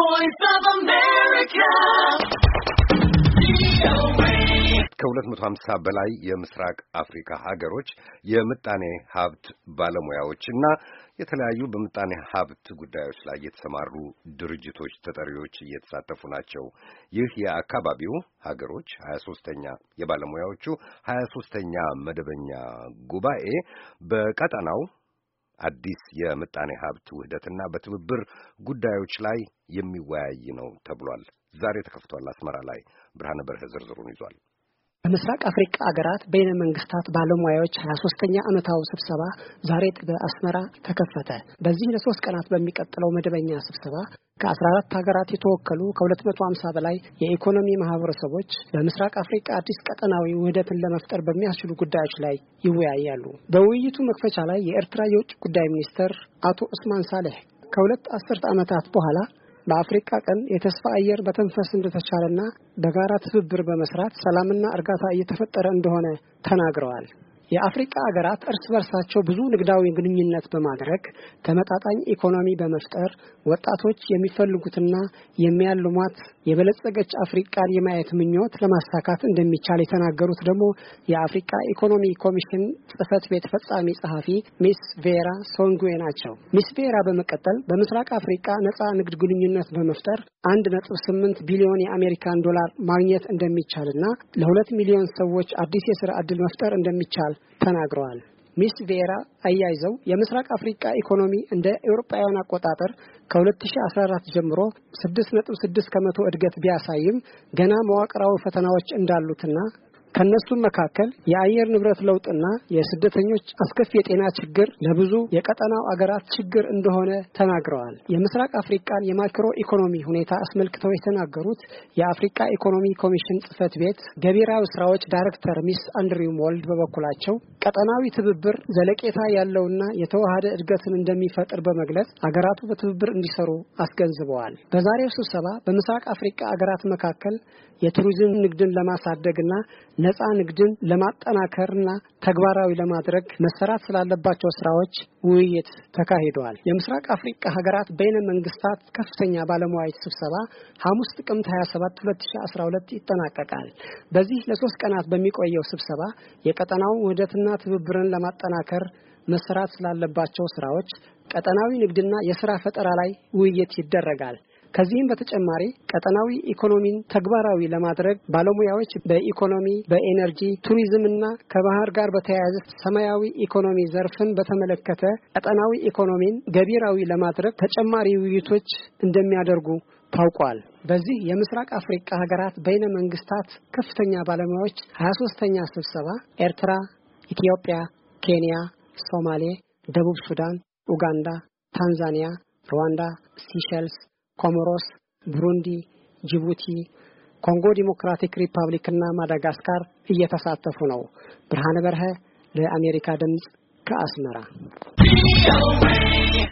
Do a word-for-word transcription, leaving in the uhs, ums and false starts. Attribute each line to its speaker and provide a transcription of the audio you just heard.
Speaker 1: voice of America. ከሁለት መቶ ሃምሳ በላይ የምስራቅ አፍሪካ ሀገሮች የምጣኔ ሀብት ባለሙያዎችና የተለያዩ በምጣኔ ሀብት ጉዳዮች ላይ የተሰማሩ ድርጅቶች ተጠሪዎች እየተሳተፉ ናቸው። ይህ የአካባቢው ሀገሮች ሀያ ሦስተኛ የባለሙያዎቹ ሀያ ሦስተኛ መደበኛ ጉባኤ በቀጠናው አዲስ የምጣኔ ሀብት ውህደትና በትብብር ጉዳዮች ላይ የሚወያይ ነው ተብሏል። ዛሬ ተከፍቷል። አስመራ ላይ ብርሃነ በርሀ ዝርዝሩን ይዟል።
Speaker 2: በምስራቅ አፍሪካ ሀገራት በይነ መንግስታት ባለሙያዎች ሀያ ሦስተኛ ዓመታዊ ስብሰባ ዛሬ በአስመራ ተከፈተ። በዚህ ለሶስት ቀናት በሚቀጥለው መደበኛ ስብሰባ ከአስራ አራት ሀገራት የተወከሉ ከሁለት መቶ ሃምሳ በላይ የኢኮኖሚ ማህበረሰቦች በምስራቅ አፍሪካ አዲስ ቀጠናዊ ውህደትን ለመፍጠር በሚያስችሉ ጉዳዮች ላይ ይወያያሉ። በውይይቱ መክፈቻ ላይ የኤርትራ የውጭ ጉዳይ ሚኒስትር አቶ ኡስማን ሳሌሕ ከሁለት አስርት ዓመታት በኋላ በአፍሪካ ቀን የተስፋ አየር በተንፈስ እንደተቻለና በጋራ ትብብር በመስራት ሰላምና እርጋታ እየተፈጠረ እንደሆነ ተናግረዋል። የአፍሪካ ሀገራት እርስ በርሳቸው ብዙ ንግዳዊ ግንኙነት በማድረግ ተመጣጣኝ ኢኮኖሚ በመፍጠር ወጣቶች የሚፈልጉትና የሚያልሟት የበለጸገች አፍሪካን የማየት ምኞት ለማሳካት እንደሚቻል የተናገሩት ደግሞ የአፍሪካ ኢኮኖሚ ኮሚሽን ጽህፈት ቤት ፈጻሚ ጸሐፊ ሚስ ቬራ ሶንጉዌ ናቸው። ሚስ ቬራ በመቀጠል በምስራቅ አፍሪካ ነፃ ንግድ ግንኙነት በመፍጠር አንድ ነጥብ ስምንት ቢሊዮን የአሜሪካን ዶላር ማግኘት እንደሚቻልና ለሁለት ሚሊዮን ሰዎች አዲስ የሥራ ዕድል መፍጠር እንደሚቻል ተናግረዋል። ሚስ ቬራ አያይዘው የምስራቅ አፍሪካ ኢኮኖሚ እንደ አውሮፓውያን አቆጣጠር ከሁለት ሺህ አስራ አራት ጀምሮ ስድስት ነጥብ ስድስት ከመቶ እድገት ቢያሳይም ገና መዋቅራዊ ፈተናዎች እንዳሉትና ከነሱም መካከል የአየር ንብረት ለውጥና የስደተኞች አስከፊ የጤና ችግር ለብዙ የቀጠናው አገራት ችግር እንደሆነ ተናግረዋል። የምስራቅ አፍሪካን የማክሮ ኢኮኖሚ ሁኔታ አስመልክተው የተናገሩት የአፍሪካ ኢኮኖሚ ኮሚሽን ጽህፈት ቤት ገቢራዊ ስራዎች ዳይሬክተር ሚስ አንድሪው ሞልድ በበኩላቸው ቀጠናዊ ትብብር ዘለቄታ ያለውና የተዋሃደ እድገትን እንደሚፈጥር በመግለጽ አገራቱ በትብብር እንዲሰሩ አስገንዝበዋል። በዛሬው ስብሰባ በምስራቅ አፍሪካ አገራት መካከል የቱሪዝም ንግድን ለማሳደግና ነፃ ንግድን ለማጠናከርና ተግባራዊ ለማድረግ መሰራት ስላለባቸው ስራዎች ውይይት ተካሂዷል። የምስራቅ አፍሪካ ሀገራት በይነ መንግስታት ከፍተኛ ባለሙያዎች ስብሰባ ሐሙስ ጥቅምት ሀያ ሰባት ሁለት ሺህ አስራ ሁለት ይጠናቀቃል። በዚህ ለሶስት ቀናት በሚቆየው ስብሰባ የቀጠናው ውህደትና ትብብርን ለማጠናከር መሰራት ስላለባቸው ስራዎች፣ ቀጠናዊ ንግድና የሥራ ፈጠራ ላይ ውይይት ይደረጋል። ከዚህም በተጨማሪ ቀጠናዊ ኢኮኖሚን ተግባራዊ ለማድረግ ባለሙያዎች በኢኮኖሚ፣ በኤነርጂ፣ ቱሪዝምና ከባህር ጋር በተያያዘ ሰማያዊ ኢኮኖሚ ዘርፍን በተመለከተ ቀጠናዊ ኢኮኖሚን ገቢራዊ ለማድረግ ተጨማሪ ውይይቶች እንደሚያደርጉ ታውቋል። በዚህ የምስራቅ አፍሪካ ሀገራት በይነ መንግስታት ከፍተኛ ባለሙያዎች ሀያ ሦስተኛ ስብሰባ ኤርትራ፣ ኢትዮጵያ፣ ኬንያ፣ ሶማሌ፣ ደቡብ ሱዳን፣ ኡጋንዳ፣ ታንዛኒያ፣ ሩዋንዳ፣ ሲሸልስ፣ ኮሞሮስ፣ ብሩንዲ፣ ጅቡቲ፣ ኮንጎ ዲሞክራቲክ ሪፐብሊክ እና ማዳጋስካር እየተሳተፉ ነው። ብርሃነ በርሀ ለአሜሪካ ድምጽ ከአስመራ